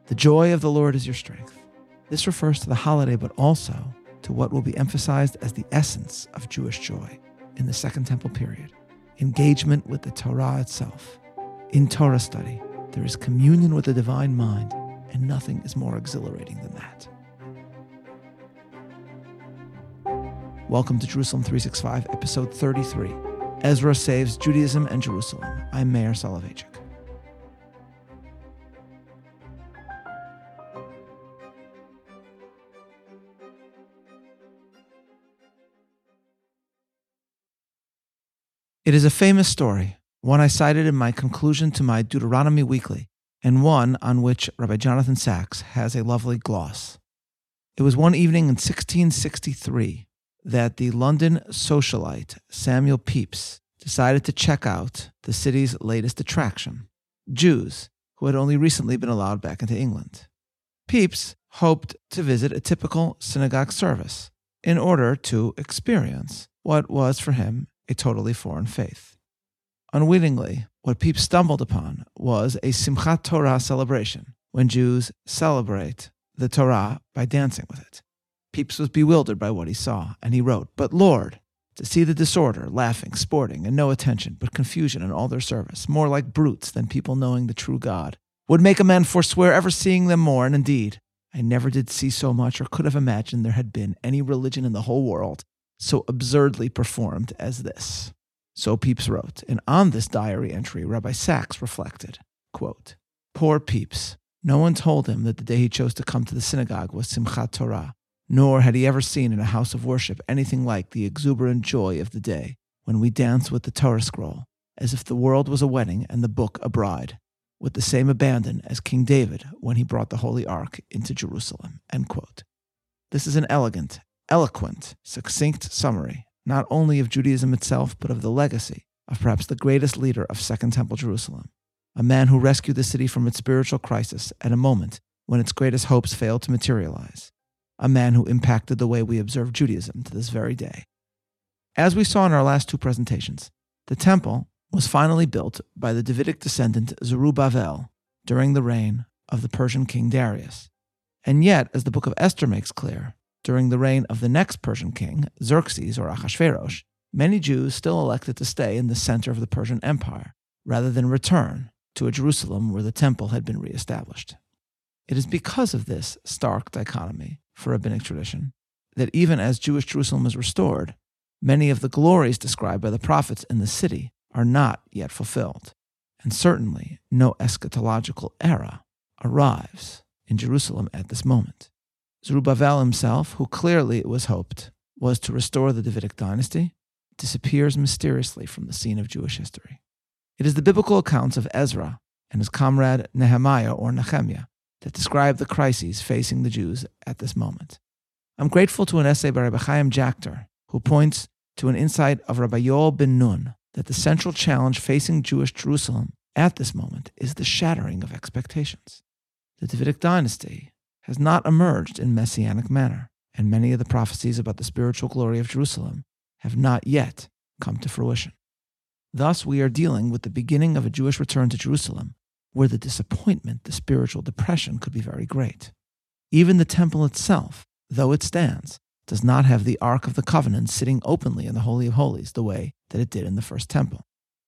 The joy of the Lord is your strength. This refers to the holiday, but also to what will be emphasized as the essence of Jewish joy in the Second Temple period: engagement with the Torah itself. In Torah study, there is communion with the divine mind, and nothing is more exhilarating than that. Welcome to Jerusalem 365, episode 33. Ezra Saves Judaism and Jerusalem. I'm Meir Soloveichik. It is a famous story, one I cited in my conclusion to my Deuteronomy Weekly, and one on which Rabbi Jonathan Sacks has a lovely gloss. It was one evening in 1663 that the London socialite Samuel Pepys decided to check out the city's latest attraction, Jews who had only recently been allowed back into England. Pepys hoped to visit a typical synagogue service in order to experience what was for him a totally foreign faith. Unwittingly, what Pepys stumbled upon was a Simchat Torah celebration, when Jews celebrate the Torah by dancing with it. Pepys was bewildered by what he saw, and he wrote, "But Lord, to see the disorder, laughing, sporting, and no attention, but confusion in all their service, more like brutes than people knowing the true God, would make a man forswear ever seeing them more, and indeed, I never did see so much or could have imagined there had been any religion in the whole world so absurdly performed as this." So Pepys wrote, and on this diary entry, Rabbi Sacks reflected, quote, "Poor Pepys. No one told him that the day he chose to come to the synagogue was Simchat Torah, nor had he ever seen in a house of worship anything like the exuberant joy of the day when we dance with the Torah scroll, as if the world was a wedding and the book a bride, with the same abandon as King David when he brought the Holy Ark into Jerusalem." End quote. This is an elegant, eloquent, succinct summary, not only of Judaism itself, but of the legacy of perhaps the greatest leader of Second Temple Jerusalem, a man who rescued the city from its spiritual crisis at a moment when its greatest hopes failed to materialize, a man who impacted the way we observe Judaism to this very day. As we saw in our last two presentations, the temple was finally built by the Davidic descendant Zerubbabel during the reign of the Persian king Darius. And yet, as the book of Esther makes clear, during the reign of the next Persian king, Xerxes or Ahasuerus, many Jews still elected to stay in the center of the Persian Empire, rather than return to a Jerusalem where the temple had been reestablished. It is because of this stark dichotomy for rabbinic tradition that even as Jewish Jerusalem is restored, many of the glories described by the prophets in the city are not yet fulfilled, and certainly no eschatological era arrives in Jerusalem at this moment. Zerubbabel himself, who clearly it was hoped was to restore the Davidic dynasty, disappears mysteriously from the scene of Jewish history. It is the biblical accounts of Ezra and his comrade Nehemiah or Nehemiah that describe the crises facing the Jews at this moment. I'm grateful to an essay by Rabbi Chaim Jachter, who points to an insight of Rabbi Yoel ben Nun that the central challenge facing Jewish Jerusalem at this moment is the shattering of expectations. The Davidic dynasty has not emerged in messianic manner, and many of the prophecies about the spiritual glory of Jerusalem have not yet come to fruition. Thus, we are dealing with the beginning of a Jewish return to Jerusalem, where the disappointment, the spiritual depression, could be very great. Even the temple itself, though it stands, does not have the Ark of the Covenant sitting openly in the Holy of Holies the way that it did in the first temple.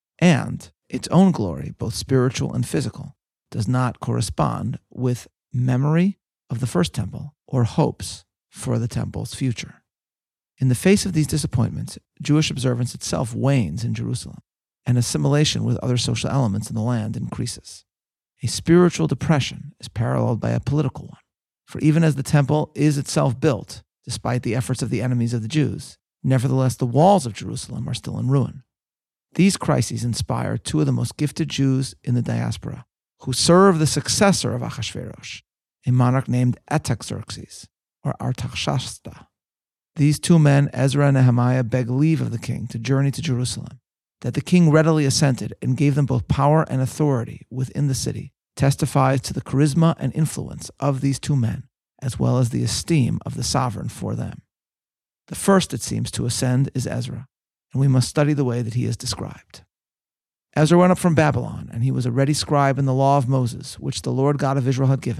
And its own glory, both spiritual and physical, does not correspond with memory of the first temple or hopes for the temple's future. In the face of these disappointments, Jewish observance itself wanes in Jerusalem, and assimilation with other social elements in the land increases. A spiritual depression is paralleled by a political one, for even as the temple is itself built, despite the efforts of the enemies of the Jews, nevertheless the walls of Jerusalem are still in ruin. These crises inspire two of the most gifted Jews in the diaspora, who serve the successor of Ahasuerus, a monarch named Artaxerxes, or Artaxashsta. These two men, Ezra and Nehemiah, beg leave of the king to journey to Jerusalem, that the king readily assented and gave them both power and authority within the city, testifies to the charisma and influence of these two men, as well as the esteem of the sovereign for them. The first, it seems, to ascend is Ezra, and we must study the way that he is described. Ezra went up from Babylon, and he was a ready scribe in the law of Moses, which the Lord God of Israel had given,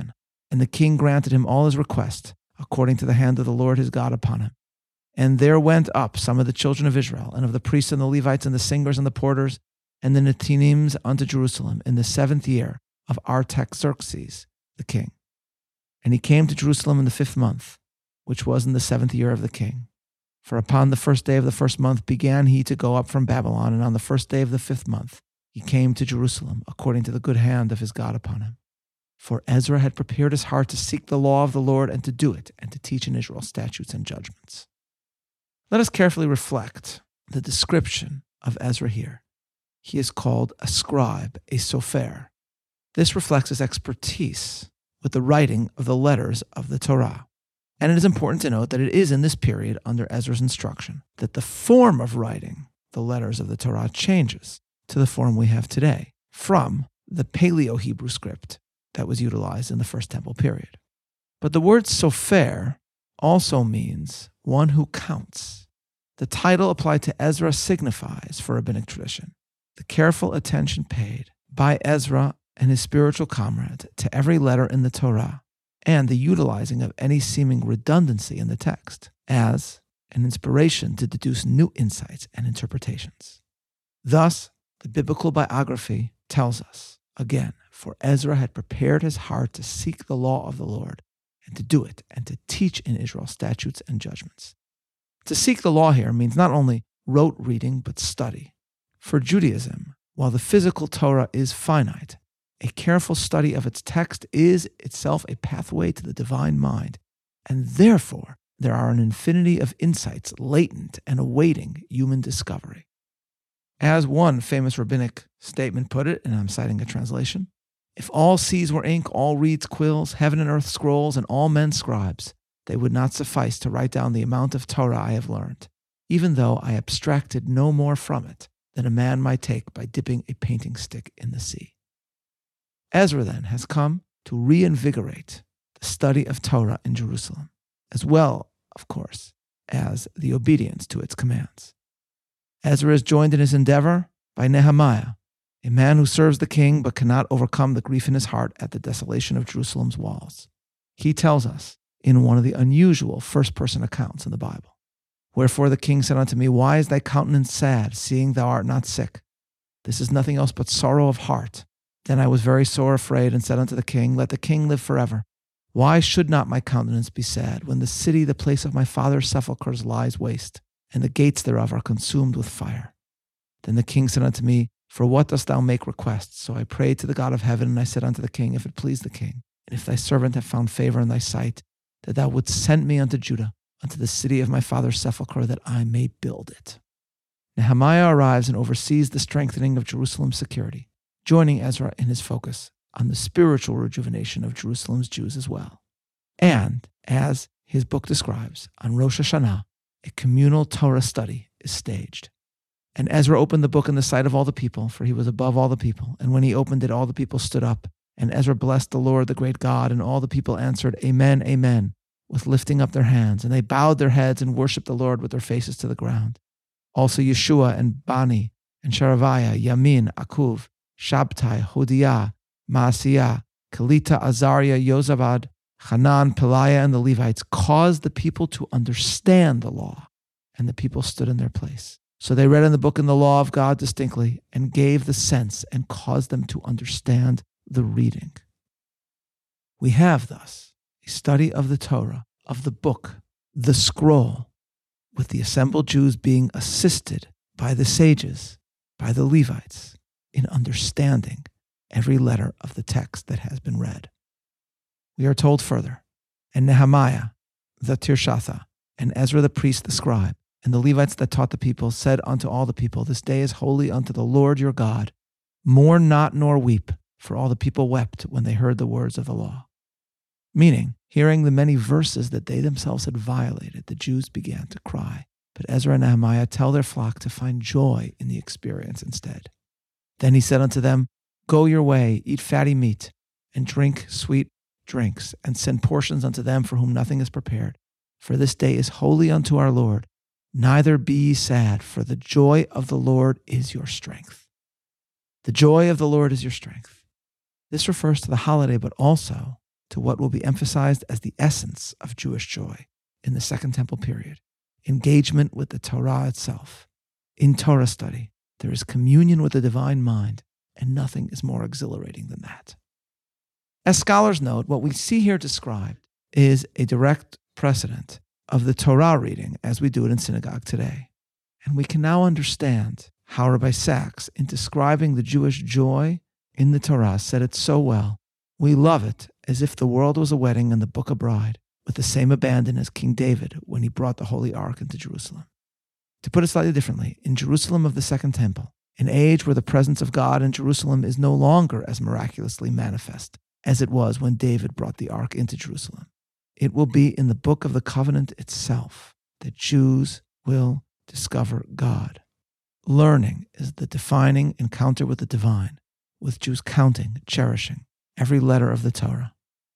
And the king granted him all his request, according to the hand of the Lord his God upon him. And there went up some of the children of Israel, and of the priests and the Levites and the singers and the porters, and the Nethinims unto Jerusalem in the 7th year of Artaxerxes the king. And he came to Jerusalem in the 5th month, which was in the 7th year of the king. For upon the 1st day of the 1st month began he to go up from Babylon, and on the 1st day of the 5th month he came to Jerusalem, according to the good hand of his God upon him. For Ezra had prepared his heart to seek the law of the Lord and to do it, and to teach in Israel statutes and judgments. Let us carefully reflect the description of Ezra here. He is called a scribe, a sofer. This reflects his expertise with the writing of the letters of the Torah. And it is important to note that it is in this period, under Ezra's instruction, that the form of writing the letters of the Torah changes to the form we have today, from the Paleo-Hebrew script that was utilized in the First Temple period. But the word sofer also means one who counts. The title applied to Ezra signifies, for rabbinic tradition, the careful attention paid by Ezra and his spiritual comrades to every letter in the Torah, and the utilizing of any seeming redundancy in the text as an inspiration to deduce new insights and interpretations. Thus, the biblical biography tells us, again, for Ezra had prepared his heart to seek the law of the Lord and to do it and to teach in Israel statutes and judgments. To seek the law here means not only rote reading, but study. For Judaism, while the physical Torah is finite, a careful study of its text is itself a pathway to the divine mind, and therefore there are an infinity of insights latent and awaiting human discovery. As one famous rabbinic statement put it, and I'm citing a translation, if all seas were ink, all reeds quills, heaven and earth scrolls, and all men scribes, they would not suffice to write down the amount of Torah I have learned, even though I abstracted no more from it than a man might take by dipping a painting stick in the sea. Ezra then has come to reinvigorate the study of Torah in Jerusalem, as well, of course, as the obedience to its commands. Ezra is joined in his endeavor by Nehemiah, a man who serves the king but cannot overcome the grief in his heart at the desolation of Jerusalem's walls. He tells us in one of the unusual first-person accounts in the Bible, "Wherefore the king said unto me, Why is thy countenance sad, seeing thou art not sick? This is nothing else but sorrow of heart. Then I was very sore afraid, and said unto the king, Let the king live forever. Why should not my countenance be sad, when the city, the place of my father's sepulchres, lies waste, and the gates thereof are consumed with fire? Then the king said unto me, For what dost thou make request? So I prayed to the God of heaven, and I said unto the king, If it please the king, and if thy servant have found favor in thy sight, that thou wouldst send me unto Judah, unto the city of my father's sepulchre, that I may build it." Nehemiah arrives and oversees the strengthening of Jerusalem's security, joining Ezra in his focus on the spiritual rejuvenation of Jerusalem's Jews as well. And, as his book describes, on Rosh Hashanah, a communal Torah study is staged. And Ezra opened the book in the sight of all the people, for he was above all the people. And when he opened it, all the people stood up. And Ezra blessed the Lord, the great God, and all the people answered, Amen, Amen, with lifting up their hands. And they bowed their heads and worshipped the Lord with their faces to the ground. Also Yeshua and Bani and Sherebiah, Yamin, Akuv, Shabtai, Hodiah, Maaseiah, Kelita, Azariah, Yozabad, Hanan, Peliah, and the Levites caused the people to understand the law, and the people stood in their place. So they read in the book and the law of God distinctly, and gave the sense and caused them to understand the reading. We have thus a study of the Torah, of the book, the scroll, with the assembled Jews being assisted by the sages, by the Levites, in understanding every letter of the text that has been read. We are told further, and Nehemiah, the Tirshatha, and Ezra the priest, the scribe, and the Levites that taught the people, said unto all the people, This day is holy unto the Lord your God. Mourn not nor weep, for all the people wept when they heard the words of the law. Meaning, hearing the many verses that they themselves had violated, the Jews began to cry. But Ezra and Nehemiah tell their flock to find joy in the experience instead. Then he said unto them, Go your way, eat fatty meat, and drink sweet drinks, and send portions unto them for whom nothing is prepared. For this day is holy unto our Lord. Neither be ye sad, for the joy of the Lord is your strength. The joy of the Lord is your strength. This refers to the holiday, but also to what will be emphasized as the essence of Jewish joy in the Second Temple period: engagement with the Torah itself. In Torah study, there is communion with the divine mind, and nothing is more exhilarating than that. As scholars note, what we see here described is a direct precedent of the Torah reading as we do it in synagogue today. And we can now understand how Rabbi Sacks, in describing the Jewish joy in the Torah, said it so well. We love it as if the world was a wedding and the book a bride, with the same abandon as King David when he brought the Holy Ark into Jerusalem. To put it slightly differently, in Jerusalem of the Second Temple, an age where the presence of God in Jerusalem is no longer as miraculously manifest as it was when David brought the Ark into Jerusalem, it will be in the Book of the Covenant itself that Jews will discover God. Learning is the defining encounter with the divine, with Jews counting, cherishing every letter of the Torah,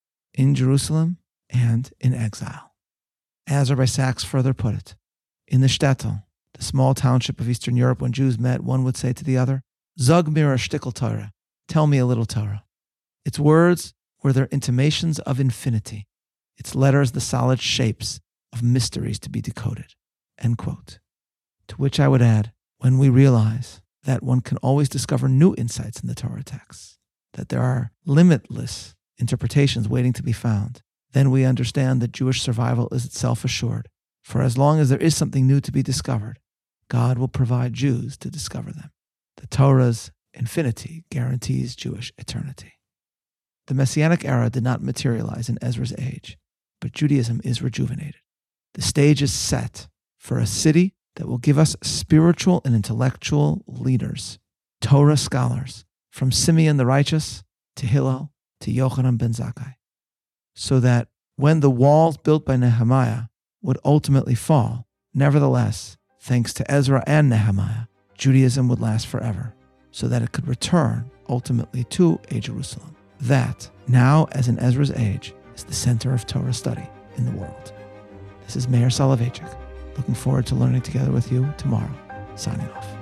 in Jerusalem and in exile. As Rabbi Sacks further put it, in the shtetl, the small township of Eastern Europe, when Jews met, one would say to the other, Zog mir a shtickle Torah, tell me a little Torah. Its words were their intimations of infinity, its letters the solid shapes of mysteries to be decoded. End quote. To which I would add, when we realize that one can always discover new insights in the Torah texts, that there are limitless interpretations waiting to be found, then we understand that Jewish survival is itself assured. For as long as there is something new to be discovered, God will provide Jews to discover them. The Torah's infinity guarantees Jewish eternity. The Messianic era did not materialize in Ezra's age, but Judaism is rejuvenated. The stage is set for a city that will give us spiritual and intellectual leaders, Torah scholars, from Simeon the righteous to Hillel to Yochanan ben Zakkai, so that when the walls built by Nehemiah would ultimately fall, nevertheless, thanks to Ezra and Nehemiah, Judaism would last forever, so that it could return ultimately to a Jerusalem. That, now as in Ezra's age, is the center of Torah study in the world. This is Meir Soloveichik, looking forward to learning together with you tomorrow. Signing off.